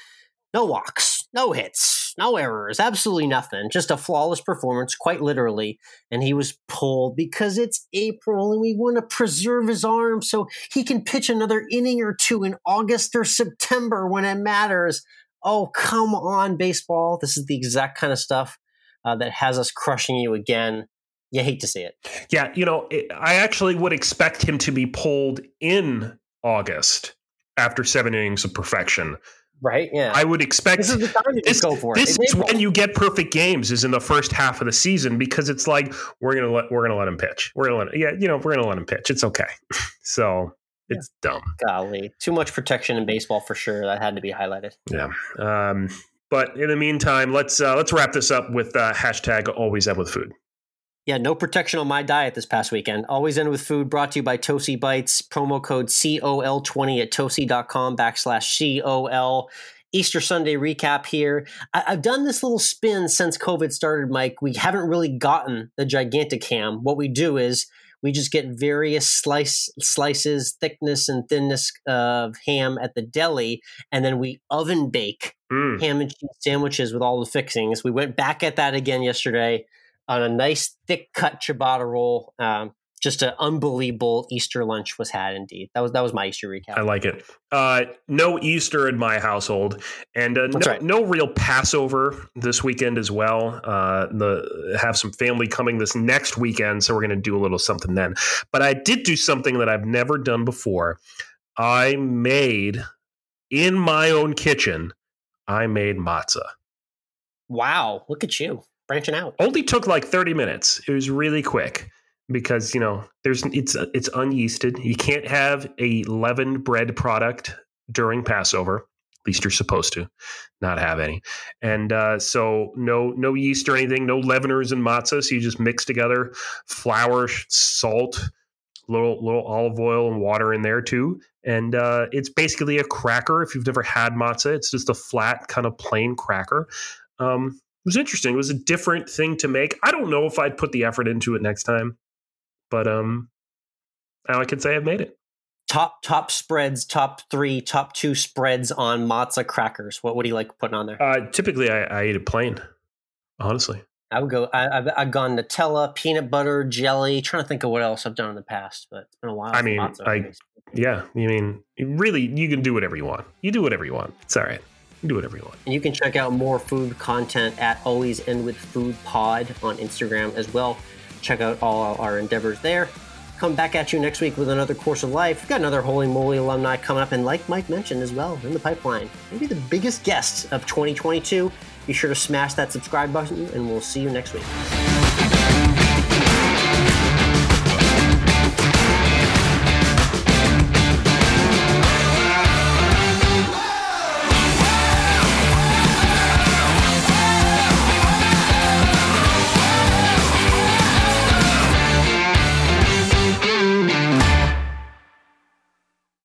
No walks, no hits, no errors, absolutely nothing. Just a flawless performance, quite literally. And he was pulled because it's April and we want to preserve his arm so he can pitch another inning or two in August or September when it matters. Oh, come on, baseball. This is the exact kind of stuff uh, that has us crushing you again. You hate to see it. Yeah, you know, it, I actually would expect him to be pulled in August after seven innings of perfection. Right? Yeah. I would expect this is the time to this, go for it. This it's is April. When you get perfect games is in the first half of the season because it's like we're gonna let we're gonna let him pitch. We're gonna let yeah, you know, we're gonna let him pitch. It's okay. So it's yeah. dumb. Golly, too much protection in baseball for sure. That had to be highlighted. Yeah. Um, but in the meantime, let's uh, let's wrap this up with uh, hashtag Always End with Food. Yeah, no protection on my diet this past weekend. Always End with Food, brought to you by Tosi Bites. Promo code C O L twenty at tosi.com backslash C O L. Easter Sunday recap here. I- I've done this little spin since COVID started, Mike. We haven't really gotten the gigantic ham. What we do is we just get various slice slices, thickness and thinness of ham at the deli, and then we oven bake mm. ham and cheese sandwiches with all the fixings. We went back at that again yesterday on a nice thick cut ciabatta roll. Um, just an unbelievable Easter lunch was had indeed. That was that was my Easter recap. I like it. Uh, no Easter in my household, and uh, no, right. no real Passover this weekend as well. Uh, the have some family coming this next weekend, so we're going to do a little something then. But I did do something that I've never done before. I made in my own kitchen. I made matzah. Wow! Look at you branching out. Only took like thirty minutes. It was really quick. Because, you know, there's it's it's unyeasted. You can't have a leavened bread product during Passover. At least you're supposed to not have any. And uh, so no no yeast or anything, no leaveners in matzah. So you just mix together flour, salt, little little olive oil and water in there too. And uh, it's basically a cracker. If you've never had matzah, it's just a flat kind of plain cracker. Um, it was interesting. It was a different thing to make. I don't know if I'd put the effort into it next time. But um, now I can say I've made it. Top top spreads, top three, top two spreads on matzah crackers. What would you like putting on there? Uh, typically, I, I eat it plain. Honestly, I would go. I, I've, I've gone Nutella, peanut butter, jelly. Trying to think of what else I've done in the past, but it's been a while. I mean, I yeah. I mean, really, you can do whatever you want. You do whatever you want. It's all right. You do whatever you want. And you can check out more food content at Always End with Food Pod on Instagram as well. Check out all our endeavors there. Come back at you next week with another Course of Life. We've got another Holy Moly alumni coming up, and like Mike mentioned as well, in the pipeline, maybe the biggest guest of twenty twenty-two. Be sure to smash that subscribe button, and we'll see you next week.